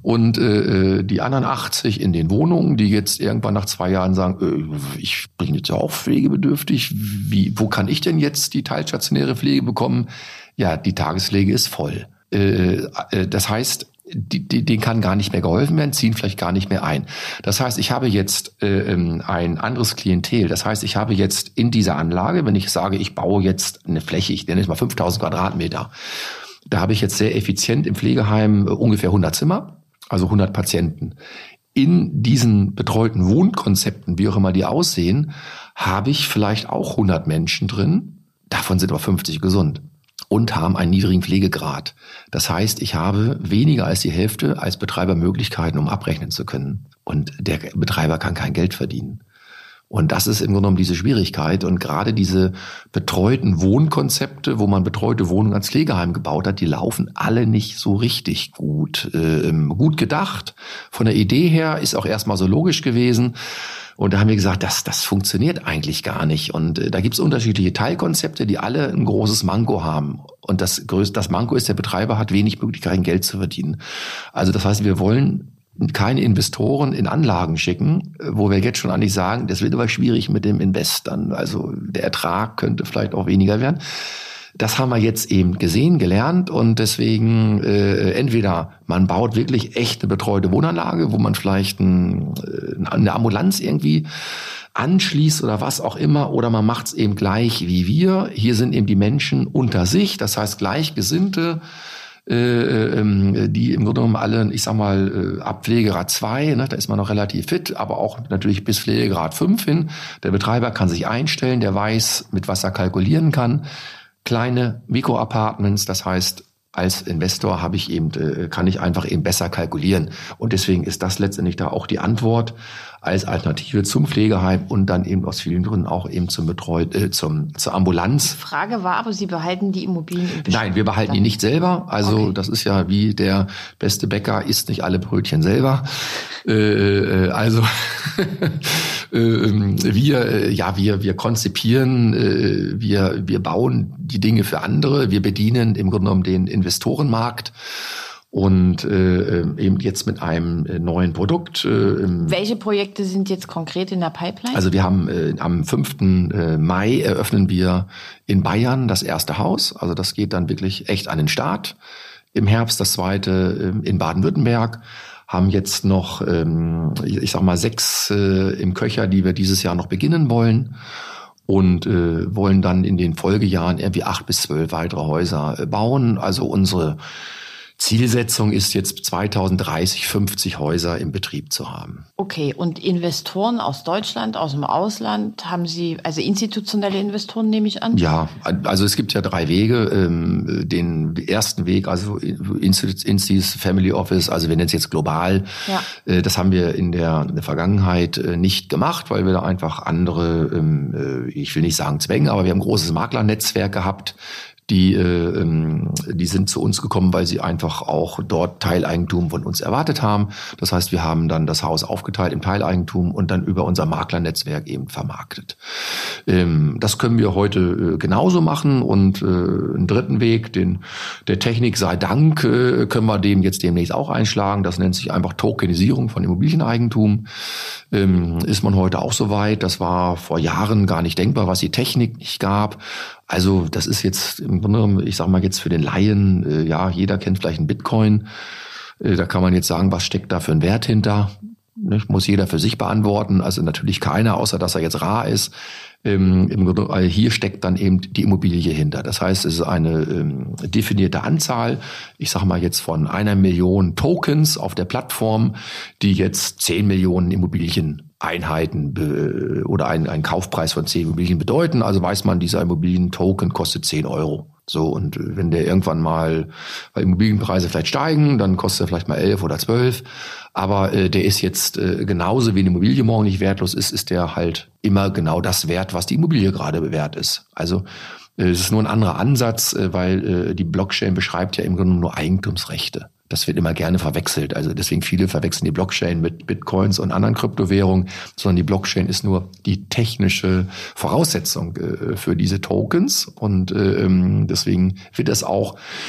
A: und die anderen 80 in den Wohnungen, die jetzt irgendwann nach 2 Jahren sagen, ich bin jetzt ja auch pflegebedürftig, wo kann ich denn jetzt die teilstationäre Pflege bekommen? Ja, die Tagespflege ist voll. Das heißt, denen kann gar nicht mehr geholfen werden, ziehen vielleicht gar nicht mehr ein. Das heißt, ich habe jetzt ein anderes Klientel. Das heißt, ich habe jetzt in dieser Anlage, wenn ich sage, ich baue jetzt eine Fläche, ich nenne es mal 5000 Quadratmeter, da habe ich jetzt sehr effizient im Pflegeheim ungefähr 100 Zimmer, also 100 Patienten. In diesen betreuten Wohnkonzepten, wie auch immer die aussehen, habe ich vielleicht auch 100 Menschen drin. Davon sind aber 50 gesund und haben einen niedrigen Pflegegrad. Das heißt, ich habe weniger als die Hälfte als Betreiber Möglichkeiten, um abrechnen zu können. Und der Betreiber kann kein Geld verdienen. Und das ist im Grunde genommen diese Schwierigkeit. Und gerade diese betreuten Wohnkonzepte, wo man betreute Wohnungen als Pflegeheim gebaut hat, die laufen alle nicht so richtig gut. Gut gedacht. Von der Idee her ist auch erstmal so logisch gewesen. Und da haben wir gesagt, das funktioniert eigentlich gar nicht. Und da gibt es unterschiedliche Teilkonzepte, die alle ein großes Manko haben. Und das Manko ist, der Betreiber hat wenig Möglichkeiten, Geld zu verdienen. Also das heißt, wir wollen keine Investoren in Anlagen schicken, wo wir jetzt schon eigentlich sagen, das wird aber schwierig mit dem Invest dann. Also der Ertrag könnte vielleicht auch weniger werden. Das haben wir jetzt eben gesehen, gelernt und deswegen entweder man baut wirklich echt eine betreute Wohnanlage, wo man vielleicht eine Ambulanz irgendwie anschließt oder was auch immer, oder man macht es eben gleich wie wir. Hier sind eben die Menschen unter sich, das heißt Gleichgesinnte, die im Grunde genommen alle, ich sag mal, ab Pflegegrad 2, ne, da ist man noch relativ fit, aber auch natürlich bis Pflegegrad 5 hin. Der Betreiber kann sich einstellen, der weiß, mit was er kalkulieren kann. Kleine Mikroapartments, das heißt, als Investor kann ich einfach eben besser kalkulieren. Und deswegen ist das letztendlich da auch die Antwort als Alternative zum Pflegeheim und dann eben aus vielen Gründen auch eben zur Ambulanz.
C: Die Frage war aber, Sie behalten die Immobilien im Bestand?
A: Nein, wir behalten die nicht selber. Also okay. Das ist ja wie der beste Bäcker isst nicht alle Brötchen selber. Also wir konzipieren, wir bauen die Dinge für andere. Wir bedienen im Grunde genommen den Investorenmarkt. Und eben jetzt mit einem neuen Produkt.
C: Welche Projekte sind jetzt konkret in der Pipeline?
A: Also wir haben am 5. Mai eröffnen wir in Bayern das erste Haus. Also das geht dann wirklich echt an den Start. Im Herbst das zweite in Baden-Württemberg. Haben jetzt noch, 6 im Köcher, die wir dieses Jahr noch beginnen wollen. Und wollen dann in den Folgejahren irgendwie 8 bis 12 weitere Häuser bauen. Also unsere Zielsetzung ist jetzt 2030 50 Häuser im Betrieb zu haben.
C: Okay, und Investoren aus Deutschland, aus dem Ausland, haben Sie, also institutionelle Investoren nehme ich an?
A: Ja, also es gibt ja 3 Wege. Den ersten Weg, also Instis, Family Office, also wir nennen es jetzt global. Ja. Das haben wir in der Vergangenheit nicht gemacht, weil wir da einfach andere, ich will nicht sagen Zwänge, aber wir haben ein großes Maklernetzwerk gehabt. Die sind zu uns gekommen, weil sie einfach auch dort Teileigentum von uns erwartet haben. Das heißt, wir haben dann das Haus aufgeteilt im Teileigentum und dann über unser Maklernetzwerk eben vermarktet. Das können wir heute genauso machen und einen dritten Weg, der Technik sei Dank, können wir dem jetzt demnächst auch einschlagen. Das nennt sich einfach Tokenisierung von Immobilieneigentum. Ist man heute auch so weit? Das war vor Jahren gar nicht denkbar, was die Technik nicht gab. Also das ist jetzt im Grunde, ich sag mal jetzt für den Laien, jeder kennt vielleicht einen Bitcoin. Da kann man jetzt sagen, was steckt da für ein Wert hinter? Muss jeder für sich beantworten. Also natürlich keiner, außer dass er jetzt rar ist. Hier steckt dann eben die Immobilie hinter. Das heißt, es ist eine definierte Anzahl, ich sage mal jetzt von 1 Million Tokens auf der Plattform, die jetzt 10 Millionen Immobilieneinheiten oder einen Kaufpreis von 10 Immobilien bedeuten. Also weiß man, dieser Immobilientoken kostet 10 Euro. So, und wenn der irgendwann mal, weil Immobilienpreise vielleicht steigen, dann kostet er vielleicht mal 11 oder 12. Aber der ist jetzt genauso wie eine Immobilie morgen nicht wertlos ist der halt immer genau das wert, was die Immobilie gerade wert ist. Also es ist nur ein anderer Ansatz, weil die Blockchain beschreibt ja im Grunde nur Eigentumsrechte. Das wird immer gerne verwechselt. Also deswegen viele verwechseln die Blockchain mit Bitcoins und anderen Kryptowährungen, sondern die Blockchain ist nur die technische Voraussetzung für diese Tokens. Und deswegen wird das auch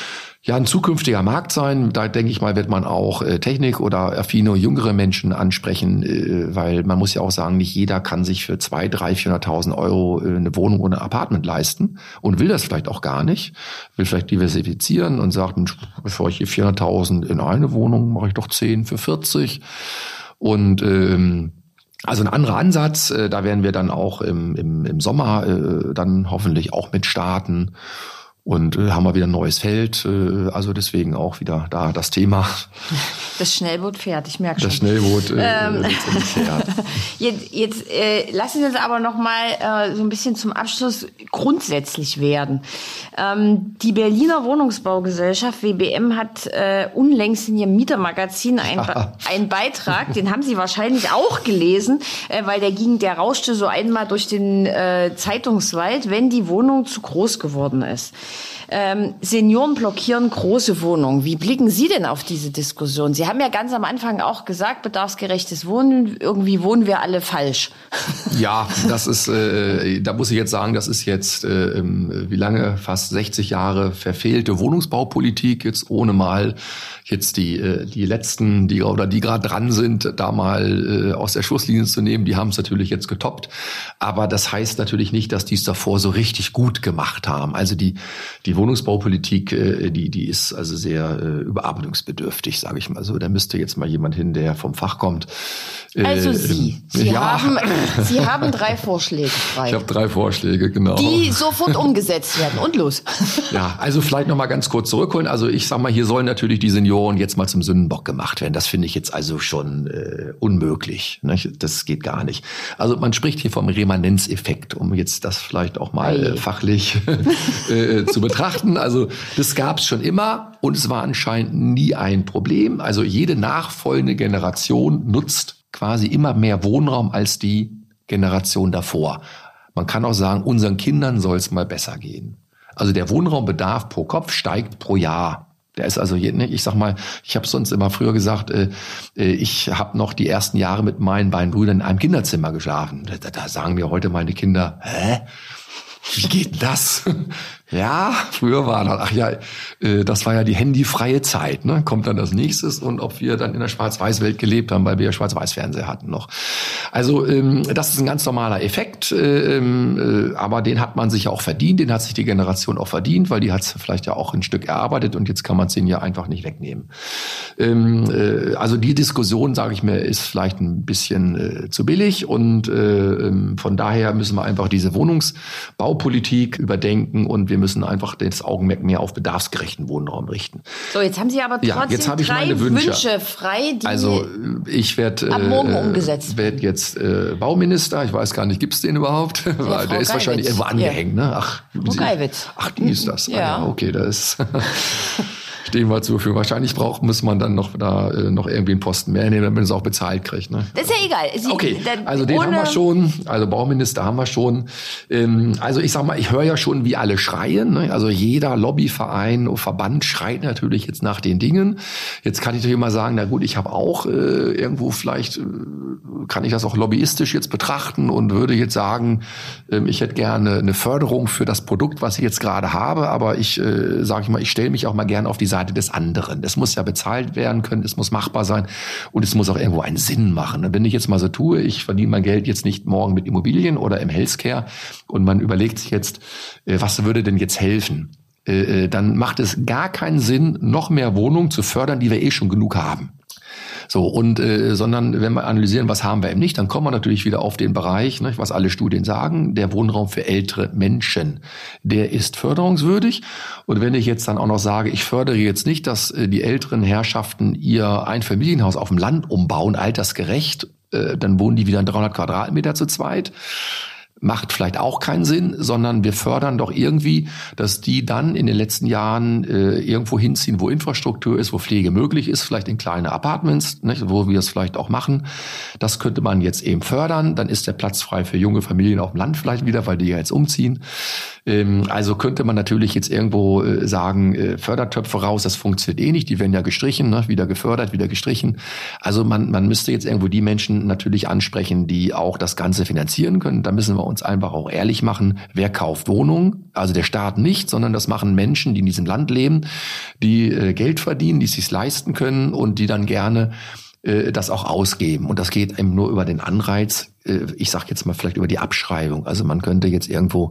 A: Ja, ein zukünftiger Markt sein. Da denke ich mal, wird man auch Technik oder affine jüngere Menschen ansprechen, weil man muss ja auch sagen, nicht jeder kann sich für 200.000, 300.000, 400.000 Euro eine Wohnung oder ein Apartment leisten und will das vielleicht auch gar nicht, will vielleicht diversifizieren und sagt, bevor ich hier 400.000 in eine Wohnung, mache ich doch 10 für 40 und also ein anderer Ansatz, da werden wir dann auch im Sommer dann hoffentlich auch mit starten. Und haben wir wieder ein neues Feld, also deswegen auch wieder da das Thema.
C: Das Schnellboot fährt, ich merke schon.
A: Das Schnellboot fährt.
C: Jetzt lassen Sie uns aber noch mal so ein bisschen zum Abschluss grundsätzlich werden. Die Berliner Wohnungsbaugesellschaft WBM hat unlängst in ihrem Mietermagazin einen Beitrag, den haben Sie wahrscheinlich auch gelesen, weil der rauschte so einmal durch den Zeitungswald, wenn die Wohnung zu groß geworden ist. Senioren blockieren große Wohnungen. Wie blicken Sie denn auf diese Diskussion? Sie haben ja ganz am Anfang auch gesagt, bedarfsgerechtes Wohnen, irgendwie wohnen wir alle falsch.
A: Ja, das ist, da muss ich jetzt sagen, das ist jetzt, wie lange? Fast 60 Jahre verfehlte Wohnungsbaupolitik, jetzt ohne mal jetzt die letzten, die gerade dran sind, da mal aus der Schusslinie zu nehmen, die haben es natürlich jetzt getoppt. Aber das heißt natürlich nicht, dass die es davor so richtig gut gemacht haben. Also die Wohnungsbaupolitik, die ist also sehr überarbeitungsbedürftig, sage ich mal so. Da müsste jetzt mal jemand hin, der vom Fach kommt.
C: Also Sie haben 3 Vorschläge frei.
A: Ich habe 3 Vorschläge, genau.
C: Die sofort umgesetzt werden. Und los.
A: Ja, also vielleicht noch mal ganz kurz zurückholen. Also ich sag mal, hier sollen natürlich die Senioren jetzt mal zum Sündenbock gemacht werden. Das finde ich jetzt also schon unmöglich. Ne? Das geht gar nicht. Also man spricht hier vom Remanenzeffekt, um jetzt das vielleicht auch mal fachlich zu betrachten. Also das gab es schon immer und es war anscheinend nie ein Problem. Also jede nachfolgende Generation nutzt quasi immer mehr Wohnraum als die Generation davor. Man kann auch sagen, unseren Kindern soll es mal besser gehen. Also der Wohnraumbedarf pro Kopf steigt pro Jahr. Der ist also, ich sag mal, ich habe sonst immer früher gesagt, ich habe noch die ersten Jahre mit meinen beiden Brüdern in einem Kinderzimmer geschlafen. Da sagen mir heute meine Kinder, hä? Wie geht denn das? Ja, früher war das, das war ja die handyfreie Zeit, ne? Kommt dann das nächstes und ob wir dann in der Schwarz-Weiß-Welt gelebt haben, weil wir ja Schwarz-Weiß-Fernseher hatten noch. Also das ist ein ganz normaler Effekt, aber den hat man sich ja auch verdient, den hat sich die Generation auch verdient, weil die hat es vielleicht ja auch ein Stück erarbeitet und jetzt kann man es ihnen ja einfach nicht wegnehmen. Also die Diskussion, sage ich mir, ist vielleicht ein bisschen zu billig und von daher müssen wir einfach diese Wohnungsbaupolitik überdenken und wir müssen einfach das Augenmerk mehr auf bedarfsgerechten Wohnraum richten.
C: So, jetzt haben Sie aber trotzdem 3 Wünsche frei, die
A: also ich
C: ab morgen umgesetzt
A: werden. Ich werde jetzt Bauminister. Ich weiß gar nicht, gibt es den überhaupt?
C: Ja,
A: Weil der ist wahrscheinlich irgendwo angehängt. Ne?
C: Frau Geiwitz.
A: Ach, die ist das.
C: Ja.
A: Ah, ja, okay, da ist... Stehen wir zur Verfügung. Wahrscheinlich muss man dann noch irgendwie einen Posten mehr nehmen, damit man es auch bezahlt kriegt. Ne?
C: Das ist ja egal.
A: Okay, also den haben wir schon. Also Bauminister haben wir schon. Also ich sag mal, ich höre ja schon, wie alle schreien. Ne? Also jeder Lobbyverein und Verband schreit natürlich jetzt nach den Dingen. Jetzt kann ich natürlich immer sagen, na gut, ich habe auch irgendwo vielleicht, kann ich das auch lobbyistisch jetzt betrachten und würde jetzt sagen, ich hätte gerne eine Förderung für das Produkt, was ich jetzt gerade habe. Aber ich sage ich mal, ich stelle mich auch mal gerne auf die Seite des anderen. Das muss ja bezahlt werden können, es muss machbar sein und es muss auch irgendwo einen Sinn machen. Wenn ich jetzt mal so tue, ich verdiene mein Geld jetzt nicht morgen mit Immobilien oder im Healthcare und man überlegt sich jetzt, was würde denn jetzt helfen? Dann macht es gar keinen Sinn, noch mehr Wohnungen zu fördern, die wir eh schon genug haben. So, und sondern wenn wir analysieren, was haben wir eben nicht, dann kommen wir natürlich wieder auf den Bereich, ne, was alle Studien sagen, der Wohnraum für ältere Menschen, der ist förderungswürdig. Und wenn ich jetzt dann auch noch sage, ich fördere jetzt nicht, dass die älteren Herrschaften ihr Einfamilienhaus auf dem Land umbauen, altersgerecht, dann wohnen die wieder in 300 Quadratmeter zu zweit. Macht vielleicht auch keinen Sinn, sondern wir fördern doch irgendwie, dass die dann in den letzten Jahren irgendwo hinziehen, wo Infrastruktur ist, wo Pflege möglich ist, vielleicht in kleine Apartments, nicht, wo wir es vielleicht auch machen. Das könnte man jetzt eben fördern. Dann ist der Platz frei für junge Familien auf dem Land vielleicht wieder, weil die ja jetzt umziehen. Also könnte man natürlich jetzt irgendwo sagen, Fördertöpfe raus, das funktioniert eh nicht. Die werden ja gestrichen, ne? Wieder gefördert, wieder gestrichen. Also man müsste jetzt irgendwo die Menschen natürlich ansprechen, die auch das Ganze finanzieren können. Da müssen wir uns einfach auch ehrlich machen, wer kauft Wohnungen? Also der Staat nicht, sondern das machen Menschen, die in diesem Land leben, die Geld verdienen, die es sich leisten können und die dann gerne das auch ausgeben. Und das geht eben nur über den Anreiz, ich sage jetzt mal vielleicht über die Abschreibung. Also man könnte jetzt irgendwo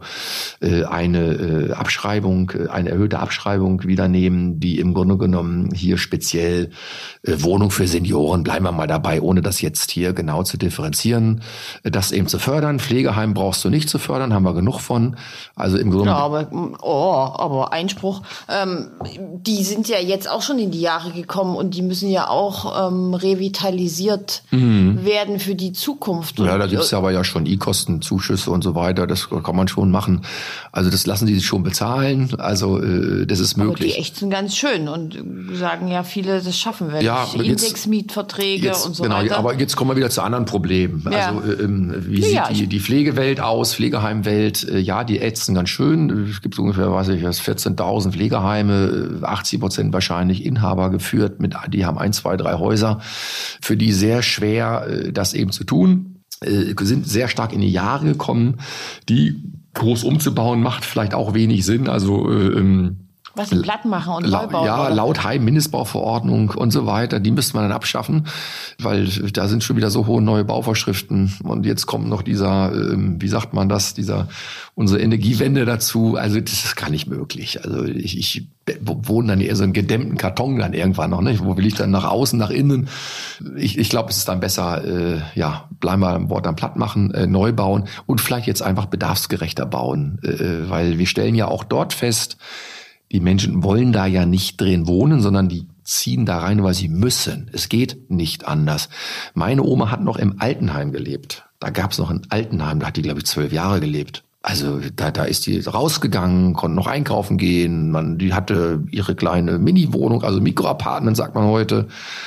A: eine Abschreibung, eine erhöhte Abschreibung wieder nehmen, die im Grunde genommen hier speziell Wohnung für Senioren, bleiben wir mal dabei, ohne das jetzt hier genau zu differenzieren, das eben zu fördern. Pflegeheim brauchst du nicht zu fördern, haben wir genug von. Also im Grunde.
C: Ja, aber Einspruch, die sind ja jetzt auch schon in die Jahre gekommen und die müssen ja auch revitalisiert werden für die Zukunft.
A: Ja, da gibt's ja aber ja schon E-Kostenzuschüsse und so weiter, das kann man schon machen. Also das lassen die sich schon bezahlen, also das ist möglich.
C: Aber die ächzen ganz schön und sagen ja viele, das schaffen wir
A: ja,
C: nicht. Indexmietverträge und so weiter.
A: Aber jetzt kommen wir wieder zu anderen Problemen. Ja. Also wie sieht die Pflegewelt aus, Pflegeheimwelt? Ja, die ächzen ganz schön. Es gibt ungefähr, 14.000 Pflegeheime, 80% wahrscheinlich Inhaber geführt, die haben 1, 2, 3 Häuser, für die sehr schwer, das eben zu tun. Sind sehr stark in die Jahre gekommen. Die groß umzubauen macht vielleicht auch wenig Sinn. Also
C: was sie platt machen und Neubau.
A: Ja, laut Heimmindestbauverordnung und so weiter, die müsste man dann abschaffen, weil da sind schon wieder so hohe neue Bauvorschriften und jetzt kommt noch dieser, wie sagt man das, unsere Energiewende dazu. Also das ist gar nicht möglich. Also ich wohne dann eher so einen gedämmten Karton dann irgendwann noch, ne? Wo will ich dann nach außen, nach innen? Ich glaube, es ist dann besser, bleiben wir am Wort dann platt machen, neu bauen und vielleicht jetzt einfach bedarfsgerechter bauen, weil wir stellen ja auch dort fest, die Menschen wollen da ja nicht drin wohnen, sondern die ziehen da rein, weil sie müssen. Es geht nicht anders. Meine Oma hat noch im Altenheim gelebt. Da gab es noch ein Altenheim, da hat die, glaube ich, 12 Jahre gelebt. Also da ist die rausgegangen, konnte noch einkaufen gehen. Die hatte ihre kleine Mini-Wohnung, also Mikroapartment, sagt man heute.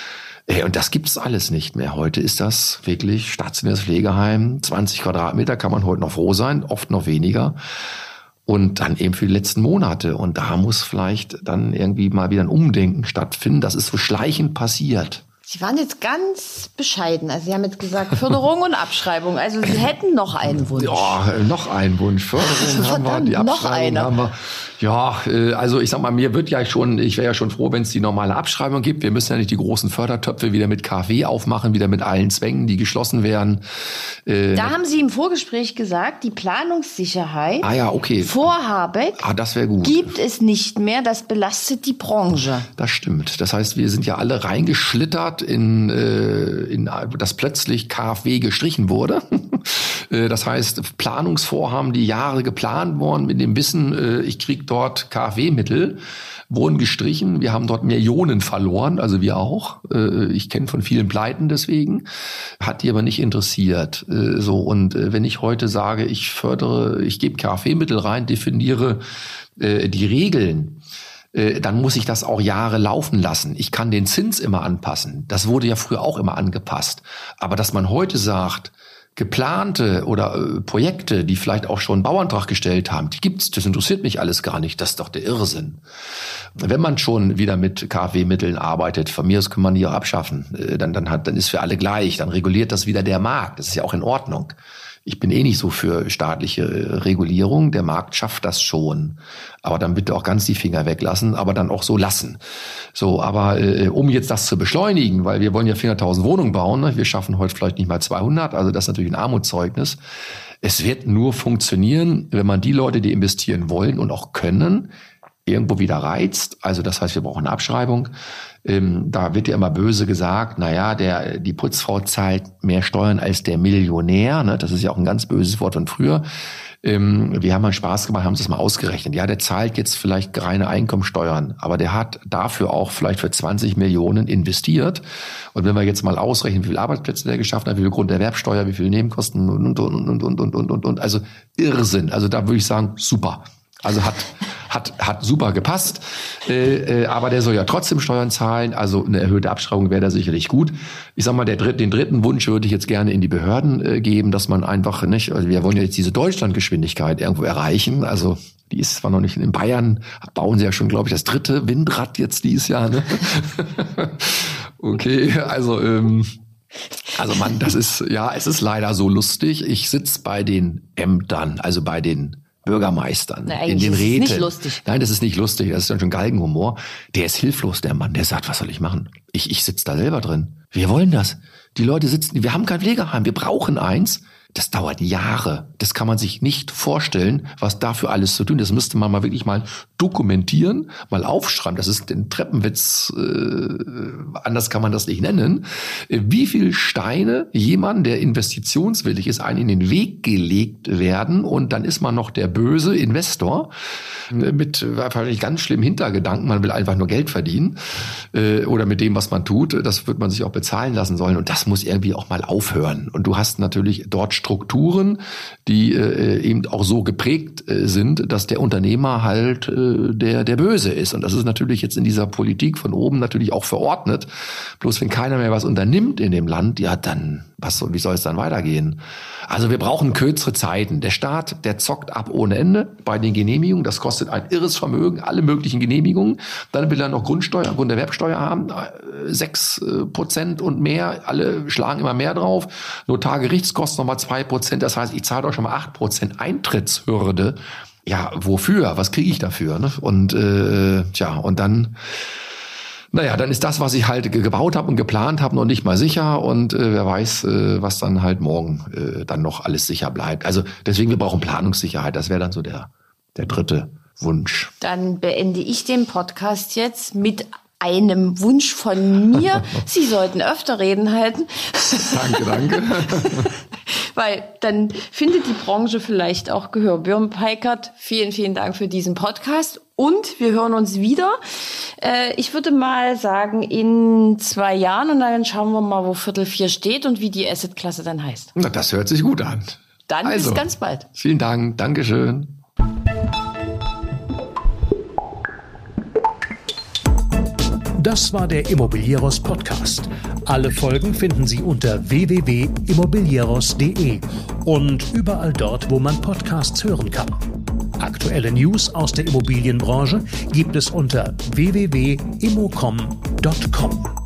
A: Und das gibt's alles nicht mehr. Heute ist das wirklich stationäres Pflegeheim. 20 Quadratmeter kann man heute noch froh sein, oft noch weniger. Und dann eben für die letzten Monate. Und da muss vielleicht dann irgendwie mal wieder ein Umdenken stattfinden. Das ist so schleichend passiert.
C: Sie waren jetzt ganz bescheiden. Also Sie haben jetzt gesagt Förderung und Abschreibung. Also Sie hätten noch einen Wunsch.
A: Ja, noch einen Wunsch. Förderung haben wir, die Abschreibung haben wir. Ja, also ich sag mal, ich wäre ja schon froh, wenn es die normale Abschreibung gibt. Wir müssen ja nicht die großen Fördertöpfe wieder mit KfW aufmachen, wieder mit allen Zwängen, die geschlossen werden.
C: Da haben Sie im Vorgespräch gesagt, die Planungssicherheit vor Habeck
A: das wäre gut.
C: Gibt es nicht mehr. Das belastet die Branche.
A: Das stimmt. Das heißt, wir sind ja alle reingeschlittert in dass plötzlich KfW gestrichen wurde. Das heißt, Planungsvorhaben, die Jahre geplant worden mit dem Wissen, ich kriege dort KfW-Mittel, wurden gestrichen. Wir haben dort Millionen verloren, also wir auch. Ich kenne von vielen Pleiten deswegen. Hat die aber nicht interessiert. Und wenn ich heute sage, ich gebe KfW-Mittel rein, definiere die Regeln, dann muss ich das auch Jahre laufen lassen. Ich kann den Zins immer anpassen. Das wurde ja früher auch immer angepasst. Aber dass man heute sagt, geplante oder Projekte, die vielleicht auch schon einen Bauantrag gestellt haben, die gibt's, das interessiert mich alles gar nicht, das ist doch der Irrsinn. Wenn man schon wieder mit KfW-Mitteln arbeitet, von mir aus kann man die auch abschaffen, dann ist für alle gleich, dann reguliert das wieder der Markt, das ist ja auch in Ordnung. Ich bin nicht so für staatliche Regulierung. Der Markt schafft das schon. Aber dann bitte auch ganz die Finger weglassen, aber dann auch so lassen. Aber um jetzt das zu beschleunigen, weil wir wollen ja 400.000 Wohnungen bauen, ne? Wir schaffen heute vielleicht nicht mal 200, also das ist natürlich ein Armutszeugnis. Es wird nur funktionieren, wenn man die Leute, die investieren wollen und auch können, irgendwo wieder reizt. Also das heißt, wir brauchen eine Abschreibung. Da wird ja immer böse gesagt, die Putzfrau zahlt mehr Steuern als der Millionär. Ne? Das ist ja auch ein ganz böses Wort von früher. Wir haben mal Spaß gemacht, haben es mal ausgerechnet. Ja, der zahlt jetzt vielleicht reine Einkommensteuern, aber der hat dafür auch vielleicht für 20 Millionen investiert. Und wenn wir jetzt mal ausrechnen, wie viele Arbeitsplätze der geschaffen hat, wie viel Grunderwerbsteuer, wie viele Nebenkosten und. Also Irrsinn. Also da würde ich sagen, super. Also hat super gepasst, aber der soll ja trotzdem Steuern zahlen, also eine erhöhte Abschreibung wäre da sicherlich gut. Ich sag mal, den dritten Wunsch würde ich jetzt gerne in die Behörden geben, dass man einfach nicht, also wir wollen ja jetzt diese Deutschlandgeschwindigkeit irgendwo erreichen, also die ist zwar noch nicht in Bayern, bauen sie ja schon, glaube ich, das 3. Windrad jetzt dieses Jahr, ne? Okay, also Also Mann, es ist leider so lustig. Ich sitze bei den Ämtern, also bei den Bürgermeistern, in den Räten.
C: Das ist nicht lustig.
A: Nein, das ist nicht lustig, das ist dann schon Galgenhumor. Der ist hilflos, der Mann, der sagt, was soll ich machen? Ich sitze da selber drin. Wir wollen das. Die Leute sitzen, wir haben kein Pflegeheim, wir brauchen eins. Das dauert Jahre. Das kann man sich nicht vorstellen, was dafür alles zu tun. Das müsste man mal wirklich mal dokumentieren, mal aufschreiben. Das ist ein Treppenwitz, anders kann man das nicht nennen. Wie viel Steine jemand, der investitionswillig ist, einen in den Weg gelegt werden und dann ist man noch der böse Investor mit wahrscheinlich ganz schlimmen Hintergedanken. Man will einfach nur Geld verdienen oder mit dem, was man tut. Das wird man sich auch bezahlen lassen sollen und das muss irgendwie auch mal aufhören. Und du hast natürlich dort Strukturen, die eben auch so geprägt sind, dass der Unternehmer halt der Böse ist. Und das ist natürlich jetzt in dieser Politik von oben natürlich auch verordnet. Bloß wenn keiner mehr was unternimmt in dem Land, ja dann, wie soll es dann weitergehen? Also wir brauchen kürzere Zeiten. Der Staat, der zockt ab ohne Ende bei den Genehmigungen. Das kostet ein irres Vermögen, alle möglichen Genehmigungen. Dann will er noch Grunderwerbsteuer haben, 6% und mehr. Alle schlagen immer mehr drauf. Notargerichtskosten nochmal 2%. Das heißt, ich zahle doch schon mal 8% Eintrittshürde. Ja, wofür? Was kriege ich dafür? Ne? Und und dann... Naja, dann ist das, was ich halt gebaut habe und geplant habe, noch nicht mal sicher und wer weiß, was dann halt morgen dann noch alles sicher bleibt. Also deswegen, wir brauchen Planungssicherheit. Das wäre dann so der dritte Wunsch.
C: Dann beende ich den Podcast jetzt mit einem Wunsch von mir. Sie sollten öfter Reden halten.
A: Danke.
C: Weil dann findet die Branche vielleicht auch Gehör. Björn Peikert, vielen, vielen Dank für diesen Podcast und wir hören uns wieder. Ich würde mal sagen in 2 Jahren und dann schauen wir mal, wo Viertel 4 steht und wie die Assetklasse dann heißt.
A: Na, das hört sich gut an.
C: Dann bis ganz bald.
A: Vielen Dank, Dankeschön.
B: Das war der Immobilieros Podcast. Alle Folgen finden Sie unter www.immobilieros.de und überall dort, wo man Podcasts hören kann. Aktuelle News aus der Immobilienbranche gibt es unter www.immocom.com.